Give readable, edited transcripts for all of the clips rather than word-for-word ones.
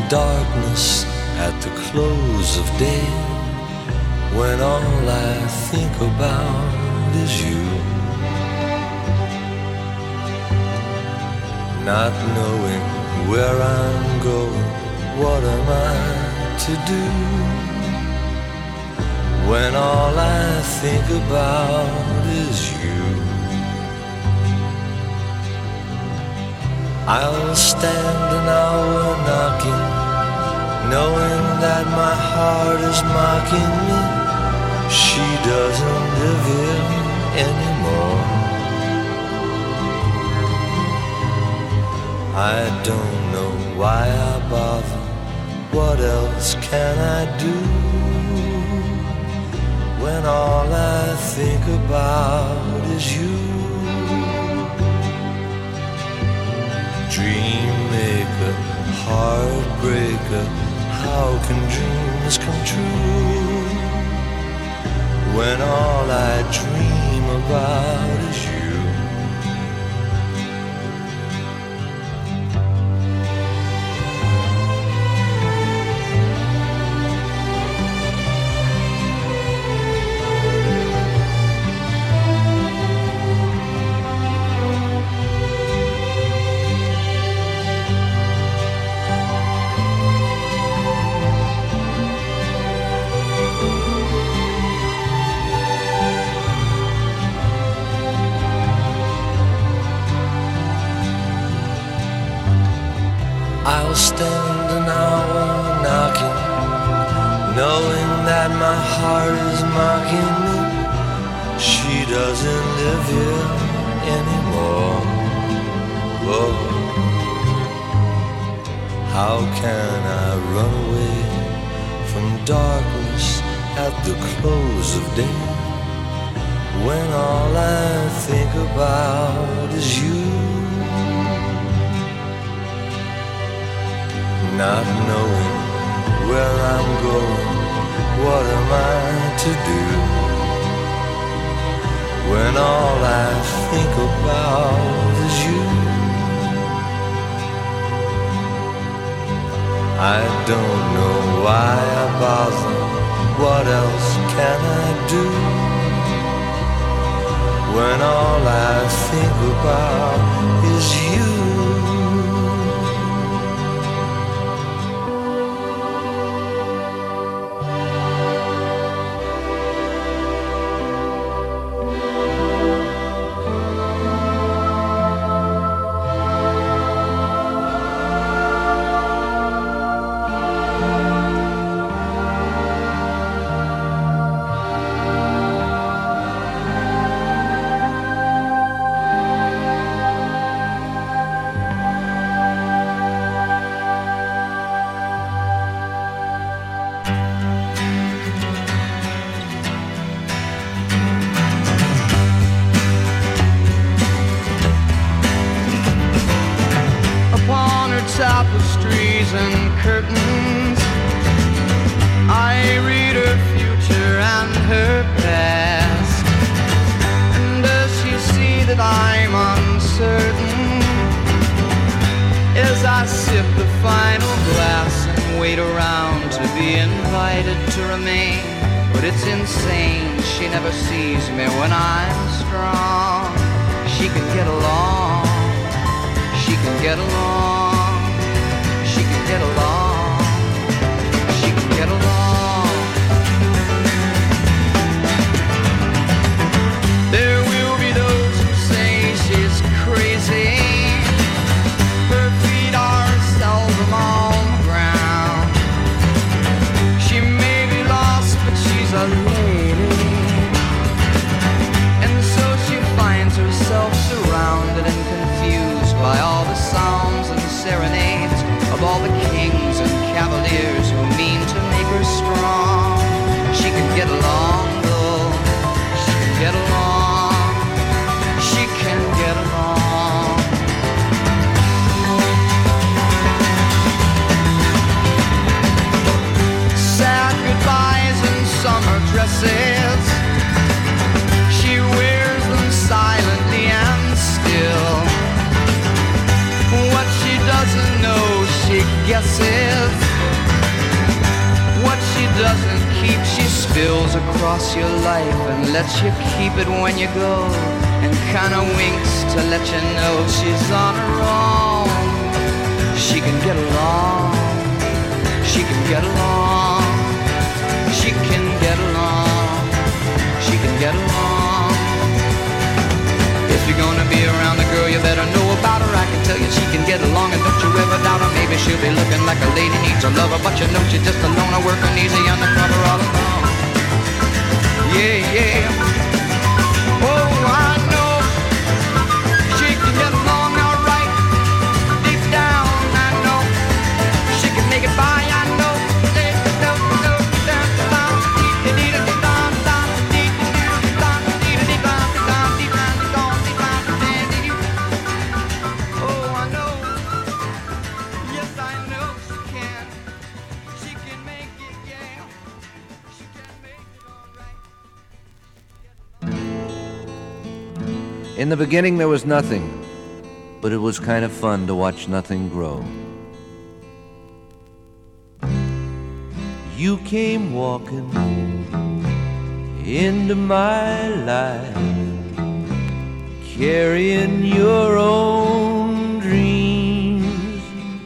darkness at the close of day, when all I think about is you. Not knowing where I'm going, what am I to do, when all I think about is you. I'll stand an hour knocking, knowing that my heart is mocking me. She doesn't live here anymore. I don't know why I bother. What else can I do, when all I think about is you? Dream maker, heartbreaker, how can dreams come true, when all I dream about is you? I'll stand an hour knocking, knowing that my heart is mocking me. She doesn't live here anymore. Whoa. How can I run away from darkness at the close of day, when all I think about is you? Not knowing where I'm going, what am I to do, when all I think about is you? I don't know why I bother. What else can I do, when all I think about is you? Tapestries and curtains, I read her future and her past. And does she see that I'm uncertain, as I sip the final glass and wait around to be invited to remain? But it's insane, she never sees me when I'm strong. She can get along, she can get along, get along, she can get along. There will be those who say she's crazy. Her feet are seldom on the ground. She may be lost, but she's a lady, and so she finds herself surrounded and confused by all the sounds across your life and lets you keep it when you go, and kinda winks to let you know she's on her own. She can get along, she can get along, she can get along, she can get along. If you're gonna be around a girl, you better know about her. I can tell you she can get along, and don't you ever doubt her. Maybe she'll be looking like a lady needs a lover, but you know she's just a loner working easy undercover all alone. Yeah, yeah. Oh, I know she can get along all right. Deep down, I know she can make it by. I know. In the beginning there was nothing, but it was kind of fun to watch nothing grow. You came walking into my life, carrying your own dreams.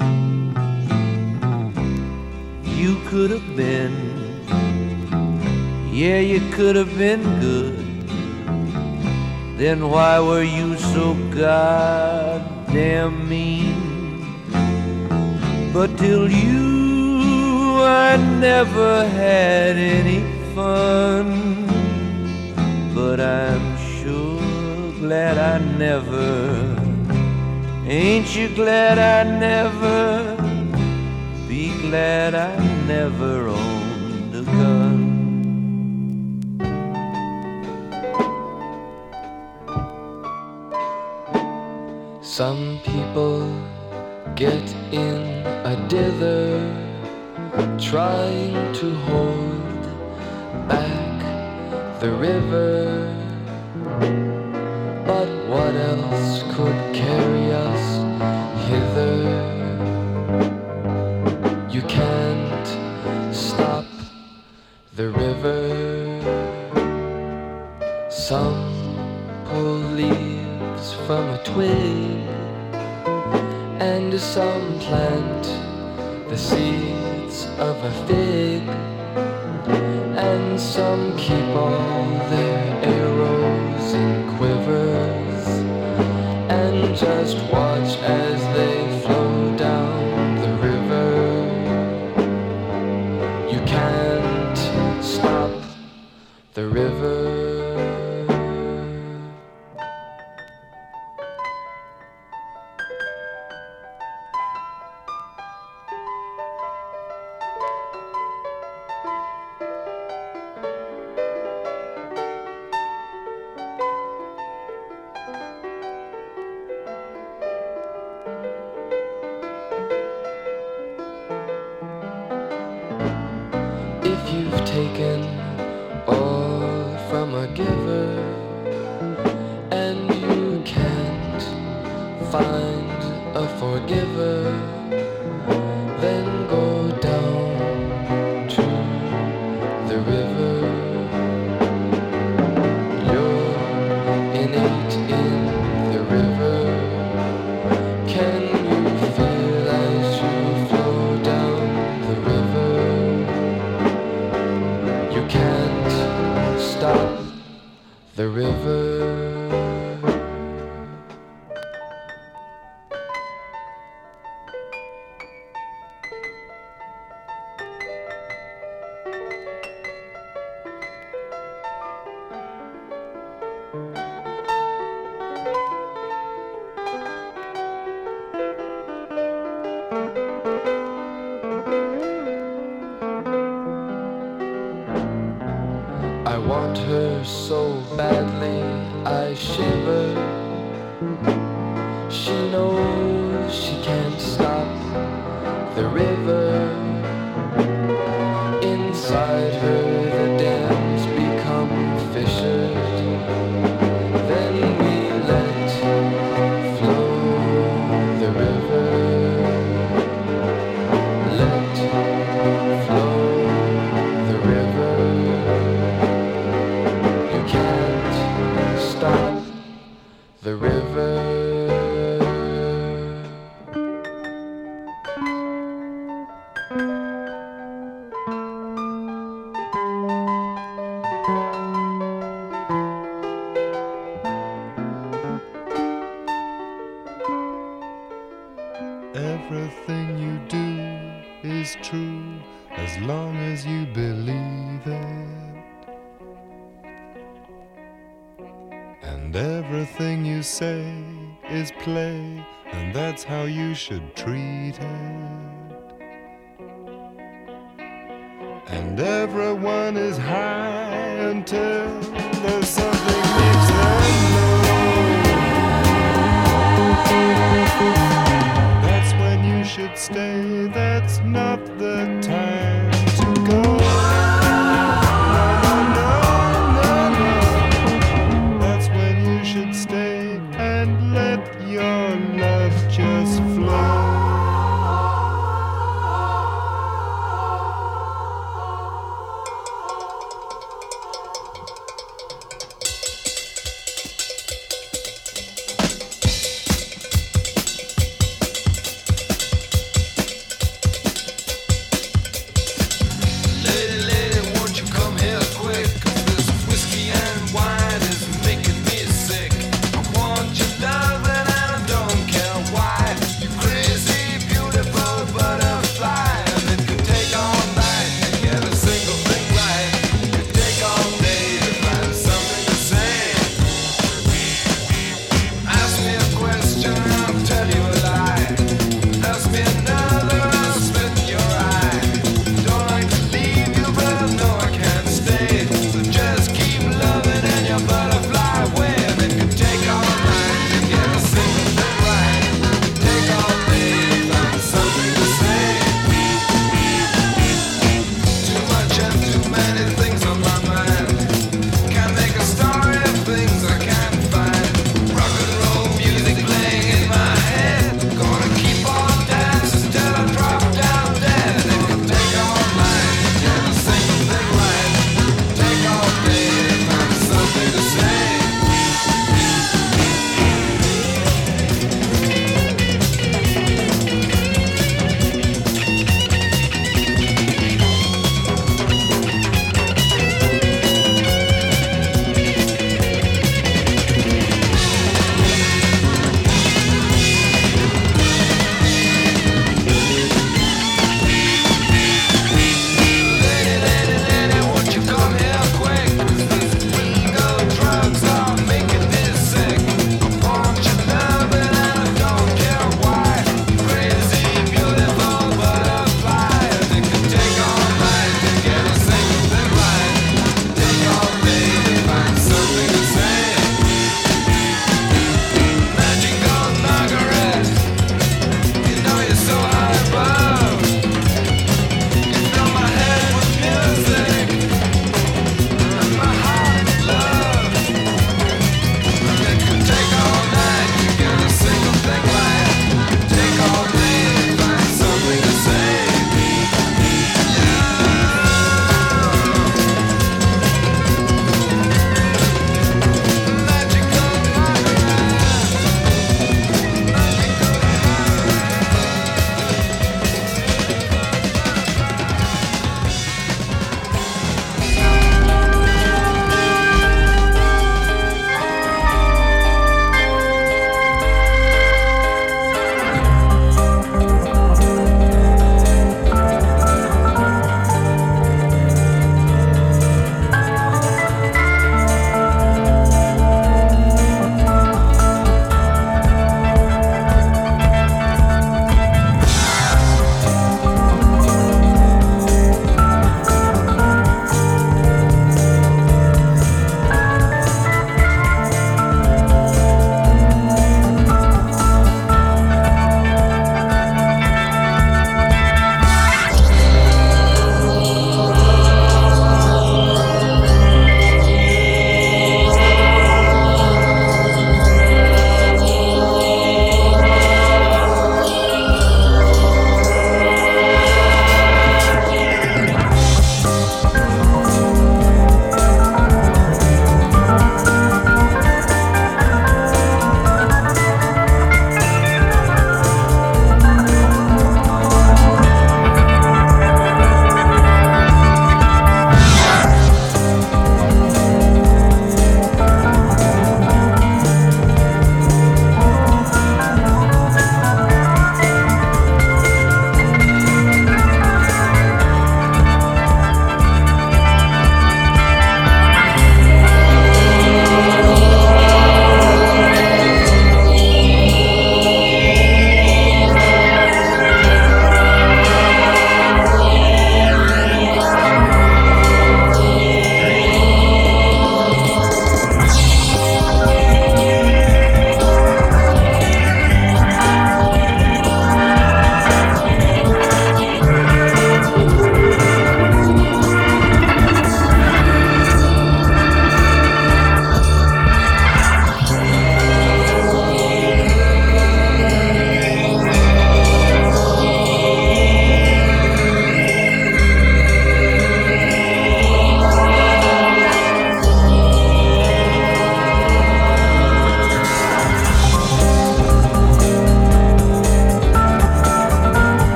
You could have been, yeah, you could have been good. Then why were you so goddamn mean? But till you, I never had any fun. But I'm sure glad I never, ain't you glad I never, be glad I never owned a gun. Some people get in a dither, trying to hold back the river. But what else could carry us hither? You can't stop the river. Some pull leaves from a twig, and some plant the seeds of a fig, and some keep all their arrows in quivers, and just watch as they flow down the river. You can't stop the river. Taken all from a giver, and you can't find a forgiver, then go down to the river. You're innate in the river. Can you feel as you flow down the river? You can't stop the river. I want her so badly, I shiver. She knows she can't stop the river. Inside her the dams become fissures. Then we let flow the river. Let flow the river. the river. Everything you do is true as long as you believe it. And everything you say is play, and that's how you should treat it. And everyone is high until there's something makes them low. That's when you should stay, that's not the time to go. No, no, no, no. That's when you should stay and let your love just flow.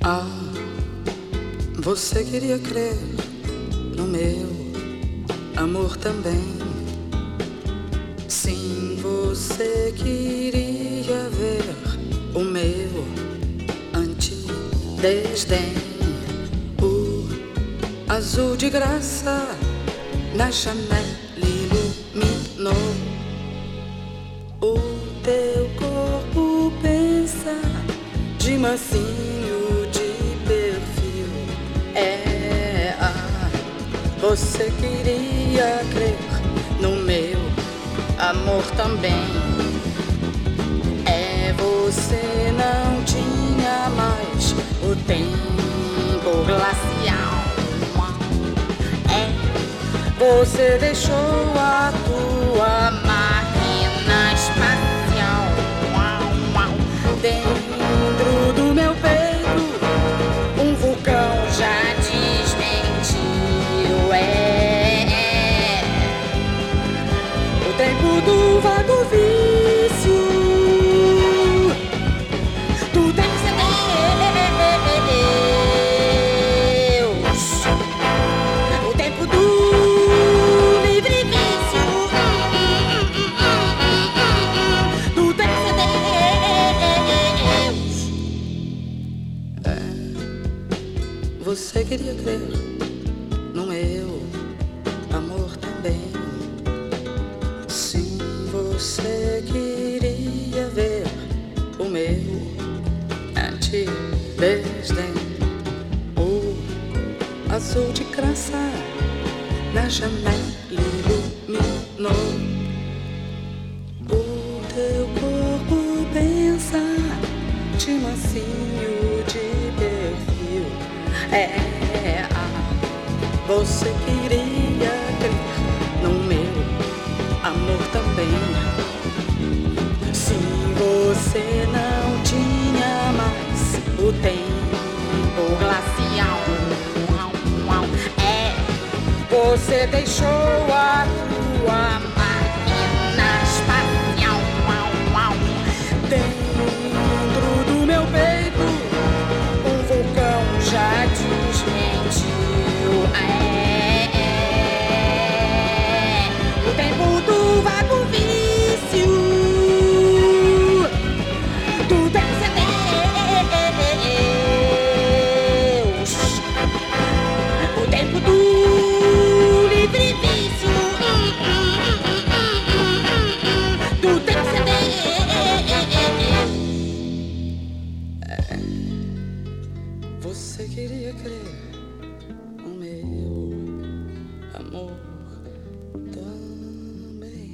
Você queria crer no meu amor também. Sim, você queria ver o meu antidesdém. O azul de graça na janela iluminou. O teu corpo pensa de mansinho de perfil. Você queria crer no meu amor também. Você não tinha mais o tempo glacial. Você deixou a tua máquina espacial dentro do meu peito. Um vulcão já desmentiu. O tempo do vago vício. Tu tem que ser Deus. O tempo do livre vício. Tu tem que ser Deus. Você queria crer no meu amor também. Sim, você queria ver o meu antidesdém. O azul de graça na janela iluminou. O teu corpo pensa de mansinho de perfil. Você queria crer no meu amor também. Sim, você não tinha mais o tempo glacial. Você deixou a tua máquina espacial dentro do meu peito. Um vulcão já desmentiu. O tempo do vago vício. Tu tem que ser Deus. O tempo do livre vício. Tu tem que ser Deus. Você queria crer no meu amor também.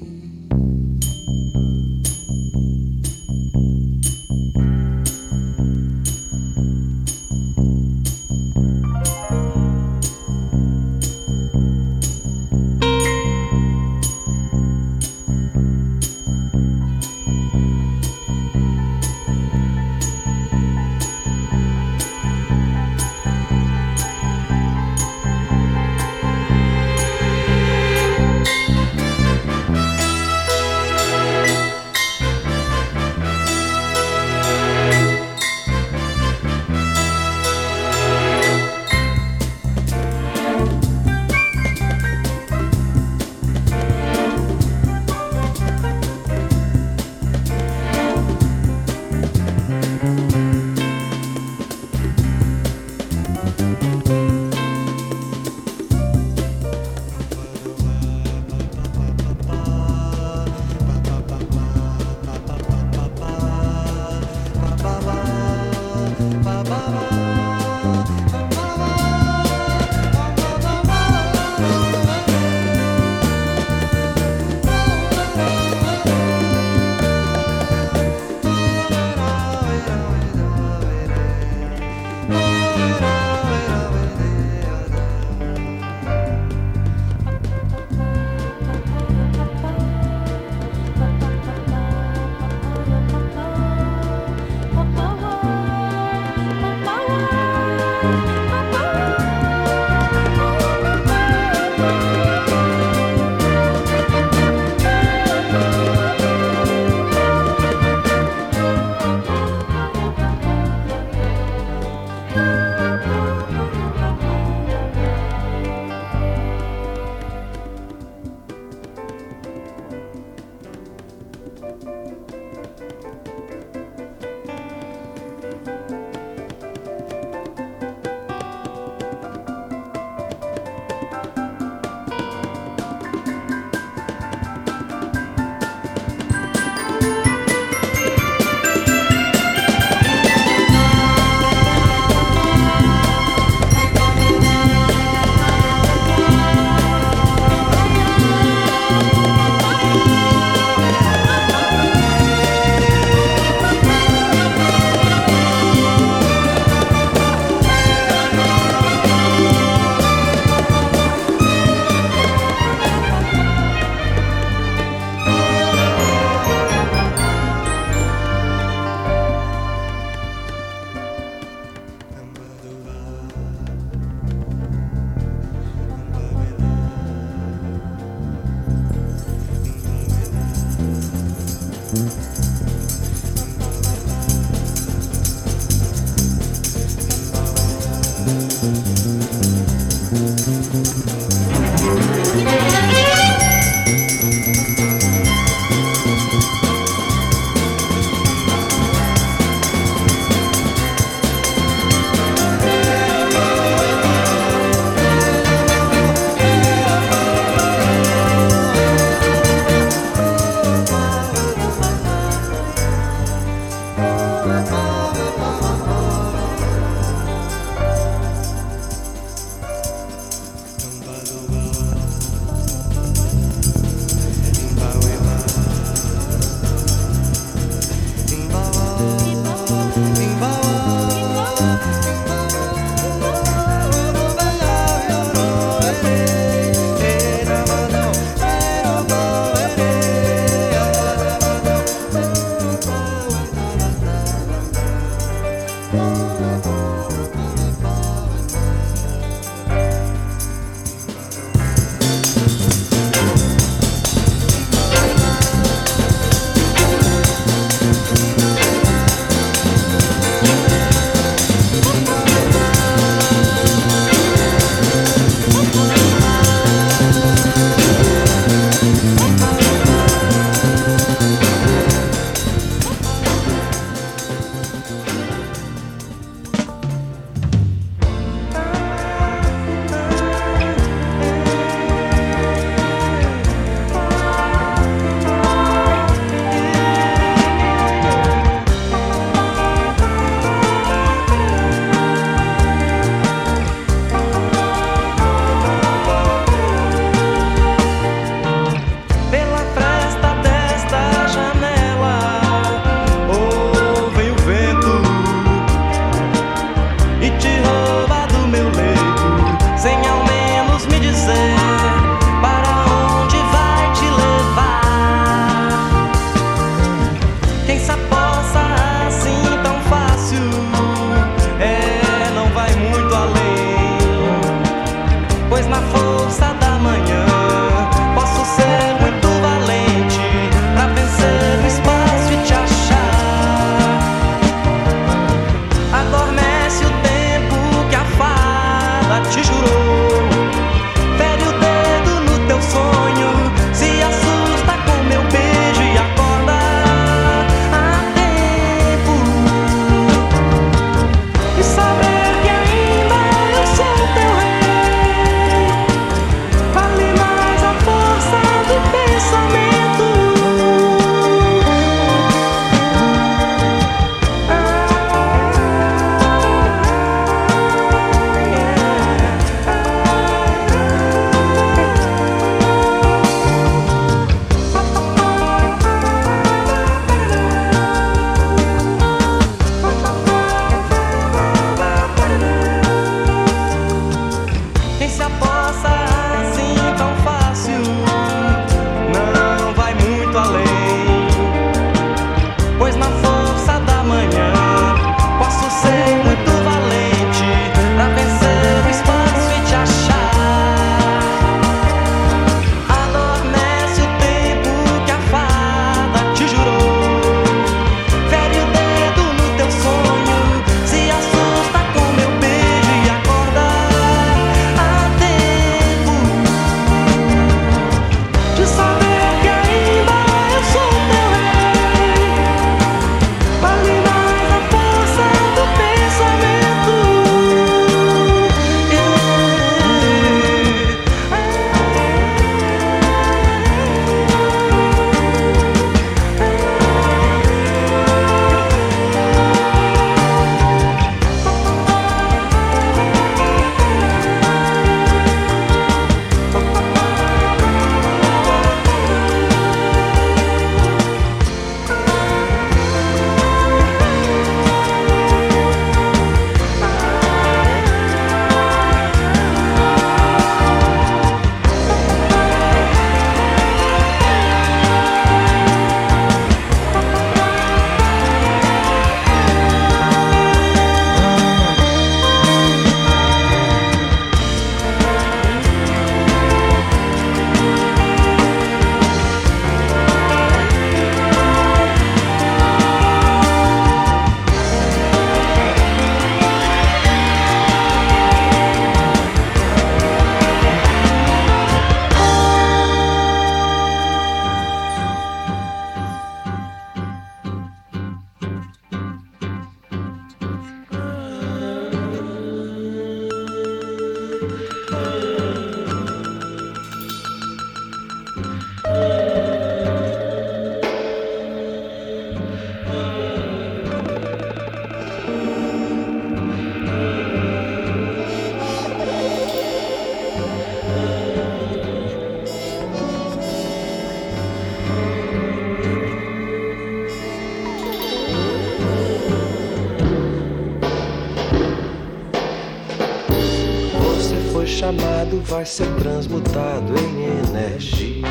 foi chamado vai ser transmutado em energia.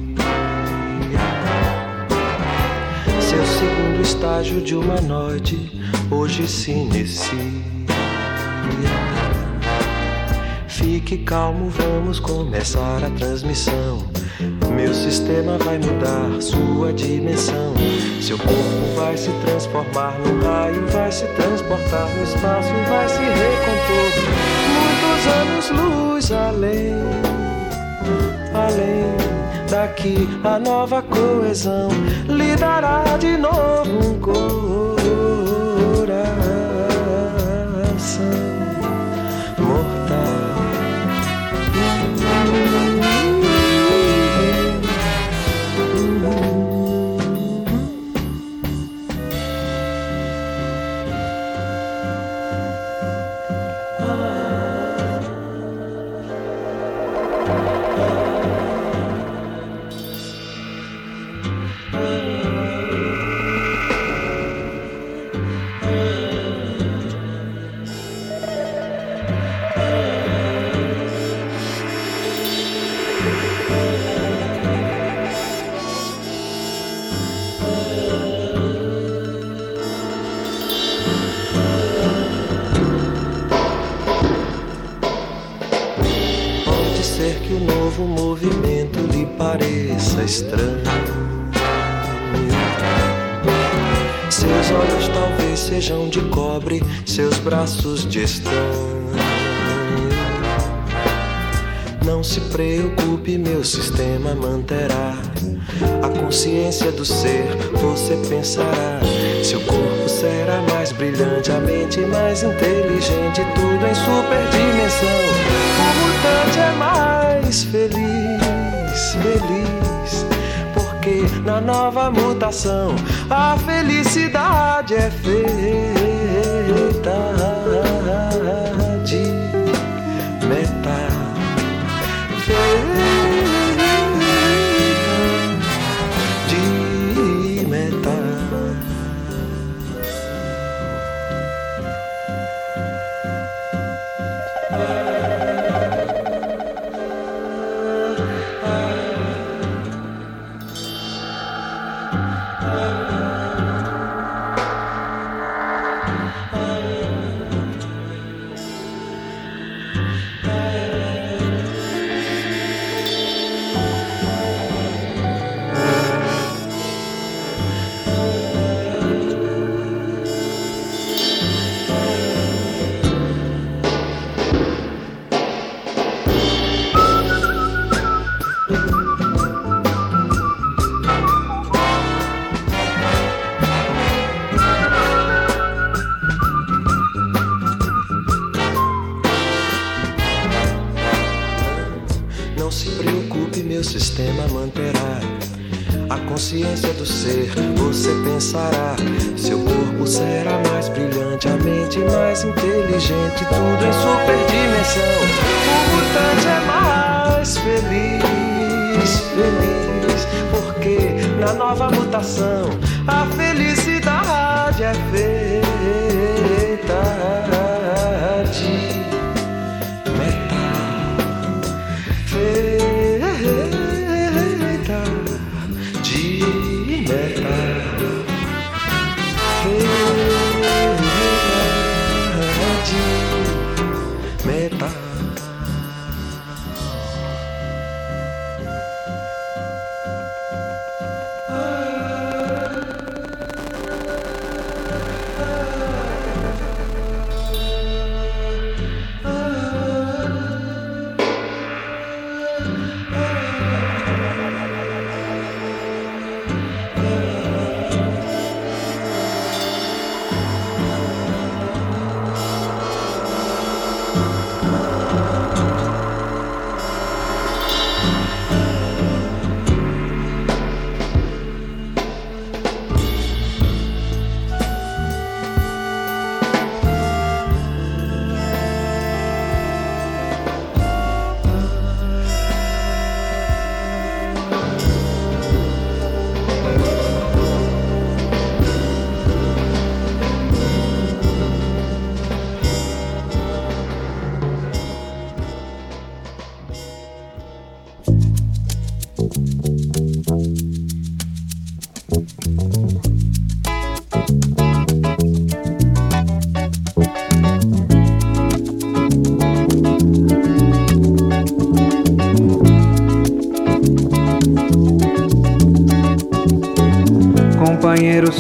Seu segundo estágio de humanoide hoje se inicia. Fique calmo, vamos começar a transmissão. Meu sistema vai mudar sua dimensão. Seu corpo vai se transformar num raio, vai se transportar no espaço, vai se recompor. Muitos anos-luz além, além daqui a nova coesão lhe dará de novo um coração mortal. Que o novo movimento lhe pareça estranho. Seus olhos talvez sejam de cobre, seus braços de estanho. Não se preocupe, meu sistema manterá a consciência do ser, você pensará. Seu corpo será mais brilhante, a mente mais inteligente, tudo em superdimensão. O mutante é mais feliz, feliz, porque na nova mutação a felicidade é feita de metal. Sistema manterá a consciência do ser, você pensará. Seu corpo será mais brilhante, a mente mais inteligente, tudo em superdimensão. O mutante é mais feliz, feliz, porque na nova mutação a felicidade é feita de metal.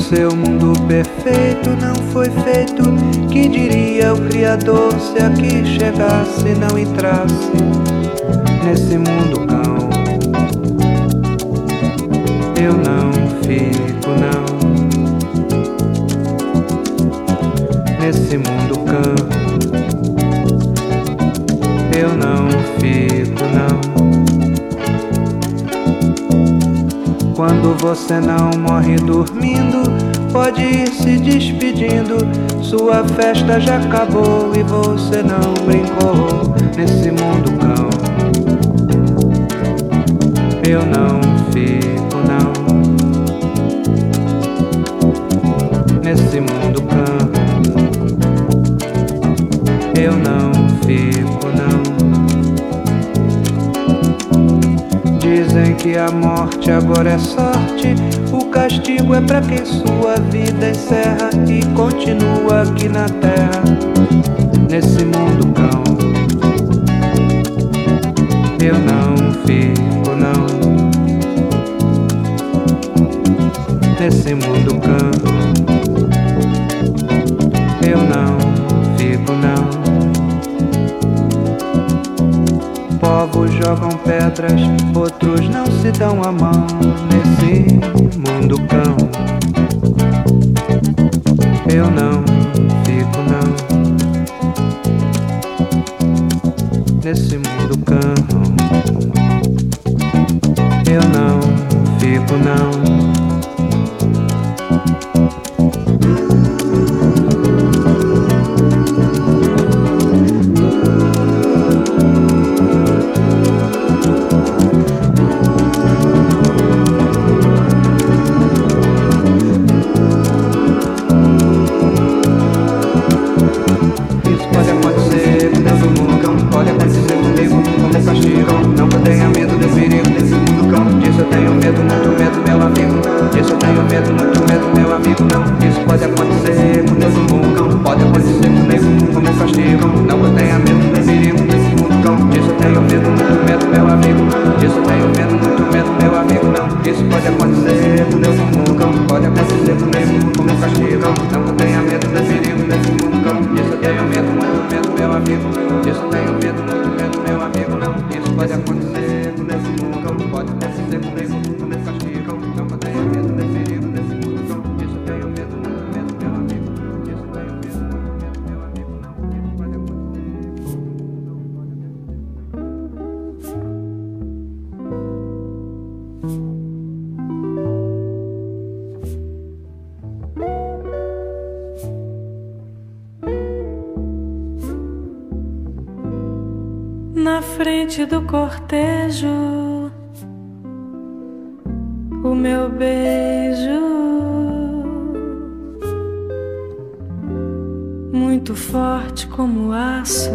seu mundo perfeito não foi feito. Que diria o Criador se aqui chegasse e não entrasse nesse mundo cão? Eu não fico não nesse mundo cão. Eu não fico não. Quando você não morre dormindo, pode ir se despedindo. Sua festa já acabou e você não brincou nesse mundo cão. Eu não fico não nesse mundo cão. Eu não fico não. Dizem que a morte agora é sorte. O castigo é pra quem sua vida encerra e continua aqui na terra, nesse mundo cão. Eu não fico não nesse mundo cão. Eu não fico não. Povos jogam pedras, outros não se dão a mão nesse mundo cão. Eu não fico não nesse mundo cão. Eu não fico não. Na frente do cortejo, o meu beijo, muito forte como aço,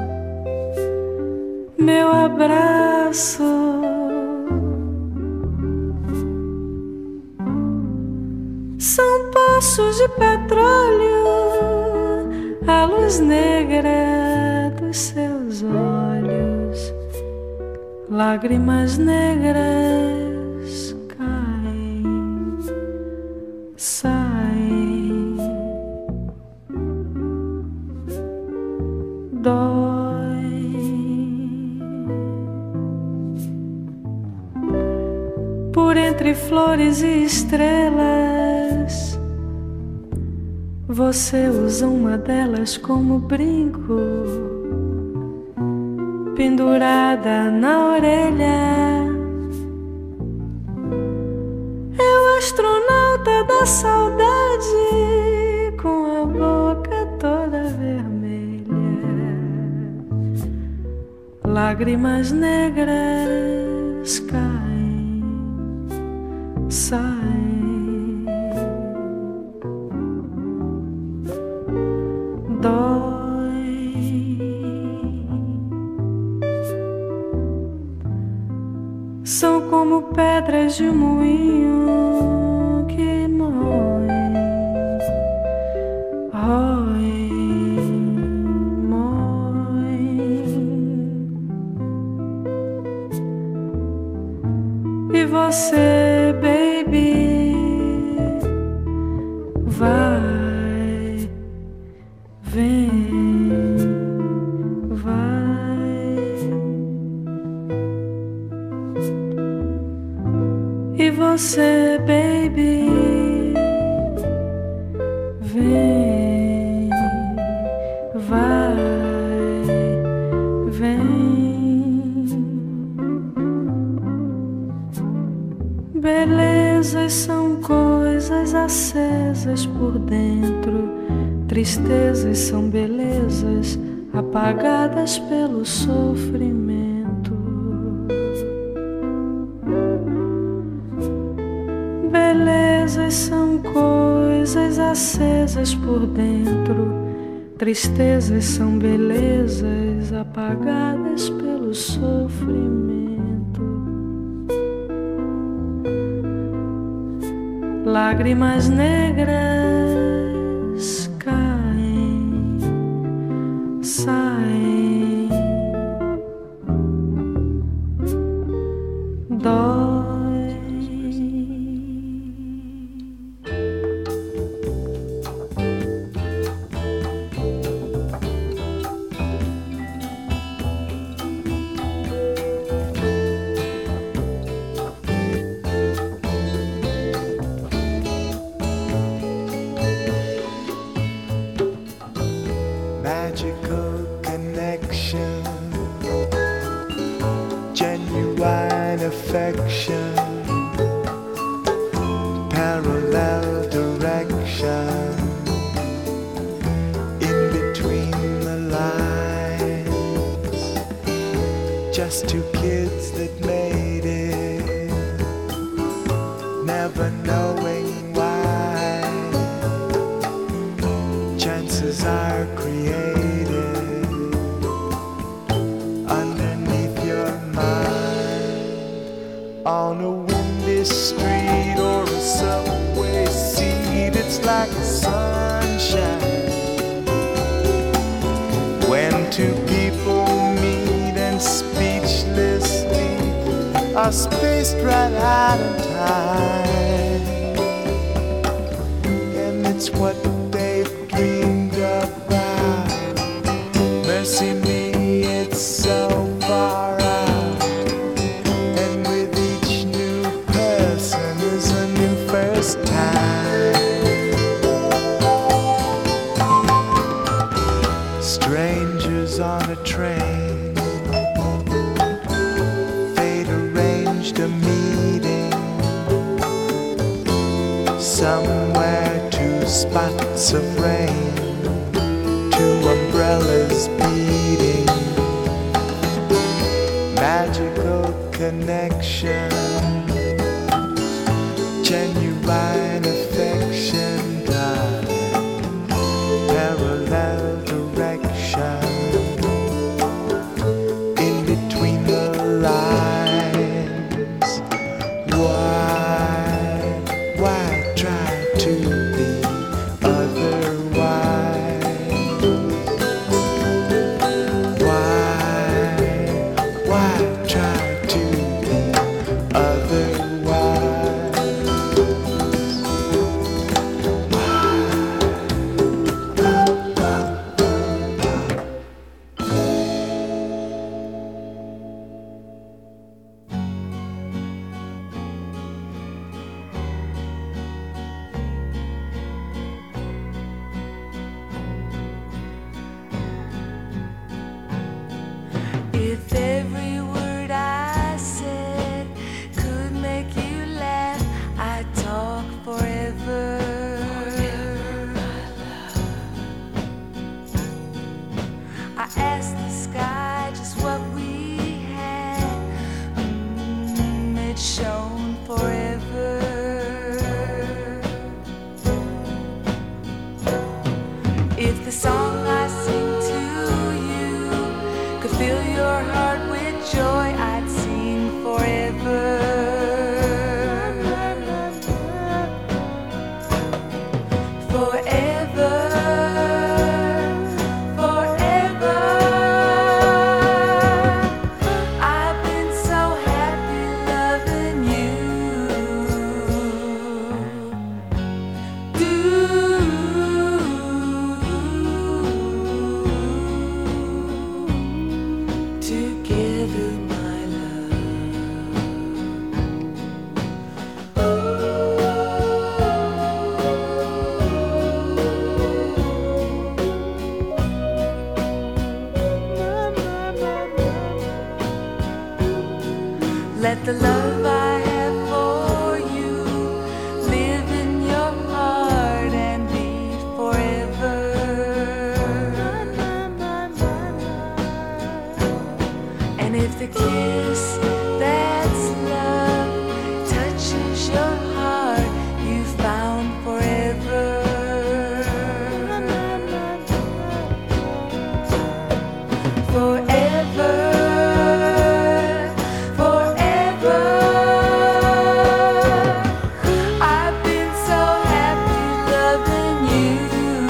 meu abraço, são poços de petróleo, a luz negra dos seus olhos, lágrimas negras caem, saem, dói. Por entre flores e estrelas, você usa uma delas como brinco, pendurada na orelha. É o astronauta da saudade, com a boca toda vermelha, lágrimas negras caem, saem. São como pedras de um moinho que moem, roem, moem. E você, baby, você, baby. Vem, vai, vem. Belezas são coisas acesas por dentro. Tristezas são belezas apagadas pelo sofrimento. Belezas são coisas acesas por dentro. Tristezas são belezas apagadas pelo sofrimento. Lágrimas negras caem, saem, dói. Magical connection, genuine affection, parallel direction, in between the lines, just two kids that made it, never knowing why. Chances are created underneath your mind, on a windy street or a subway seat. It's like sunshine when two people meet and speechlessly are spaced right out of time. And it's what they've dreamed about. Mercy me, it's so far out. And with each new person is a new first time. Strangers on a train, fate arranged a meeting somewhere. Two spots of rain, two umbrellas beating. Magical connection, genuine affection, darling. Parallel direction, in between the lines. Why try to be otherwise? Why try to be otherwise? If every word I said could make you laugh, I'd talk forever. I asked the sky just what we had. It shone forever. If the song I sing to you could fill your heart with joy, I'd sing forever. Forever, forever. let the love I have for you live in your heart and be forever. And if the kiss that's love touches your heart, you found forever. Forever, forever. I've been so happy loving you.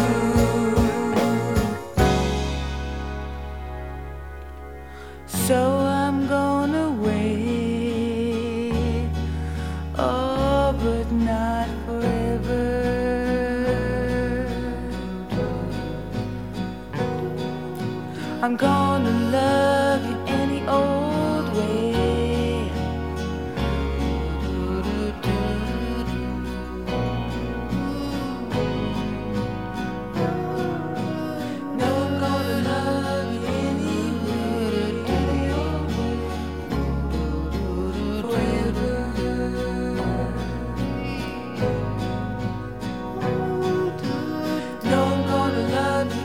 So I'm gonna wait, oh, but not forever. I'm gonna love you any old way. No, I'm gonna love you any old way. Forever. No, I'm gonna love you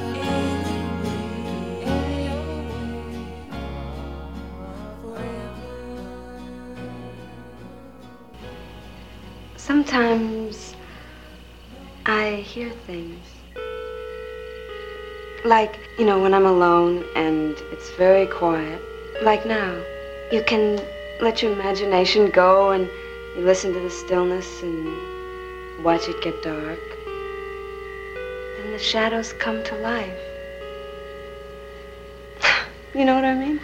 Sometimes I hear things. Like, when I'm alone and it's very quiet. Like now. You can let your imagination go and you listen to the stillness and watch it get dark. And the shadows come to life. You know what I mean?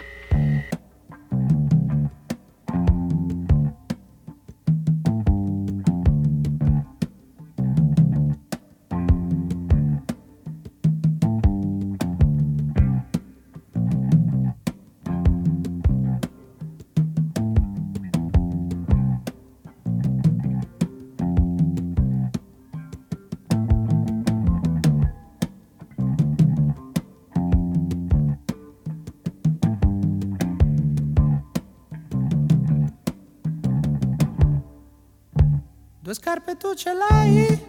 Due scarpe tu ce l'hai?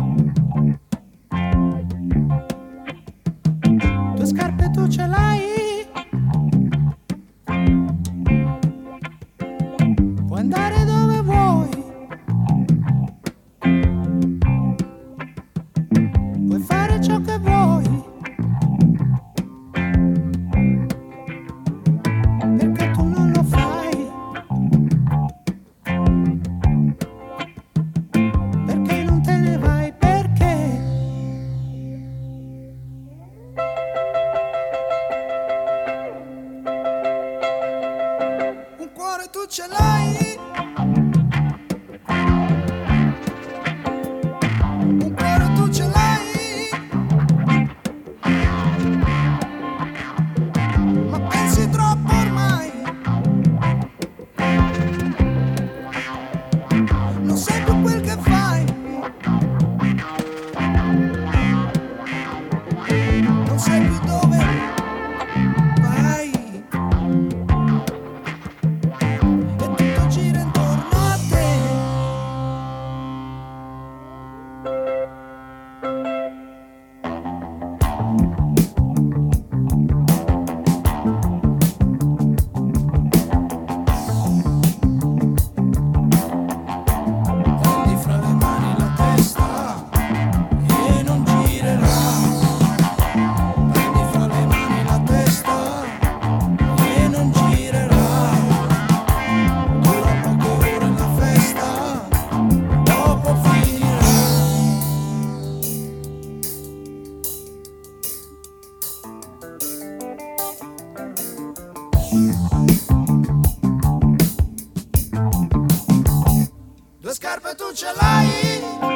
Due scarpe tu ce l'hai? Puoi andare dove vuoi. Puoi fare ciò che vuoi. Perché tu non lo fai. Ce l'hai? Un cuore tu ce l'hai? Ma pensi troppo ormai? Non sai più quel che fai. Non sai più dove vai. Due scarpe tu ce l'hai?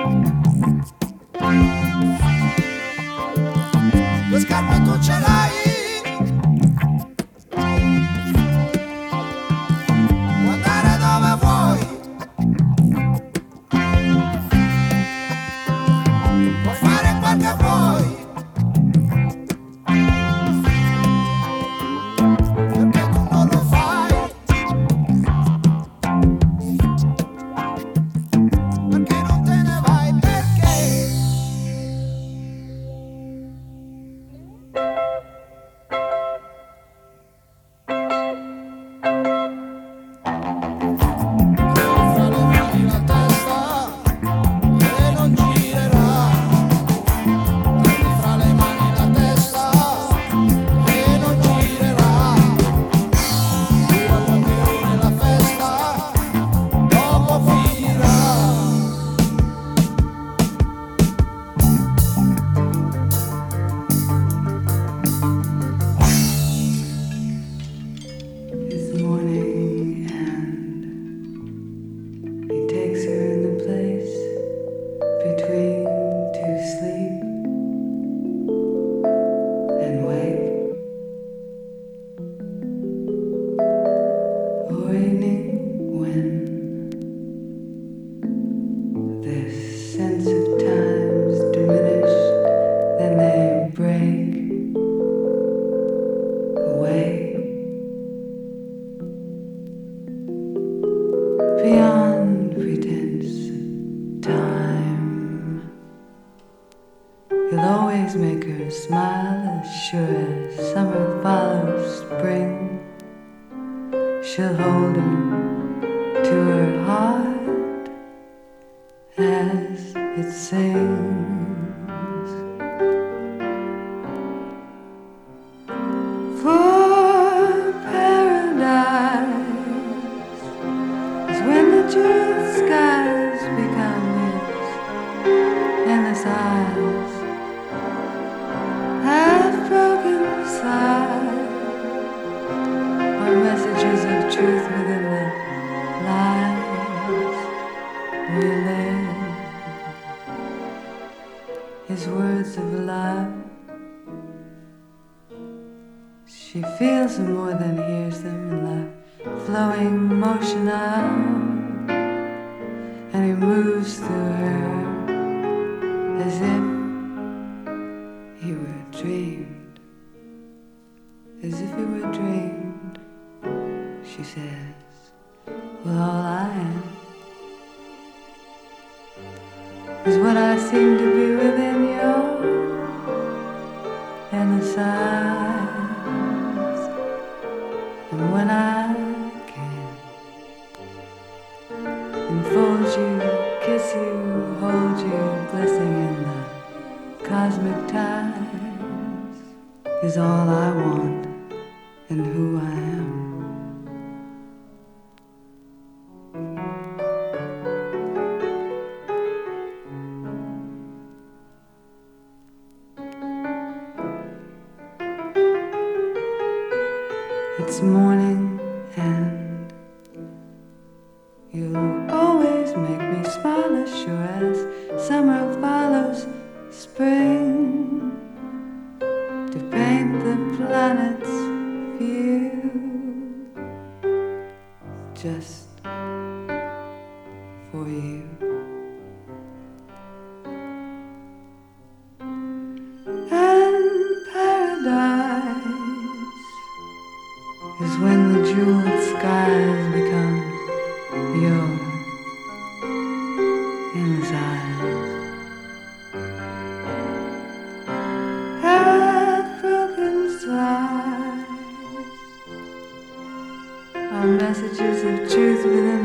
Due scarpe tu ce l'hai? Puoi andare dove vuoi. Puoi fare quel che vuoi. Perché tu non lo fai. she'll hold him to her heart as it sings. For paradise is when the jeweled skies become his endless eyes, half-broken sighs are messages of truth within the lives we live. His words of love, she feels them more than hears them in the flowing motion of, and he moves through her as if he were dreamed, as if he were dreamed. She says, well, all I am is what I seem to be within your endless eyes. And when I can enfold you, kiss you, hold you, glistening in the cosmic tides, is all I want and who I am. It's morning and you'll always make me smile as sure as summer follows spring, to paint the planet's view just for you. And paradise is when the jeweled skies become your endless eyes, half-broken sighs are messages of truth within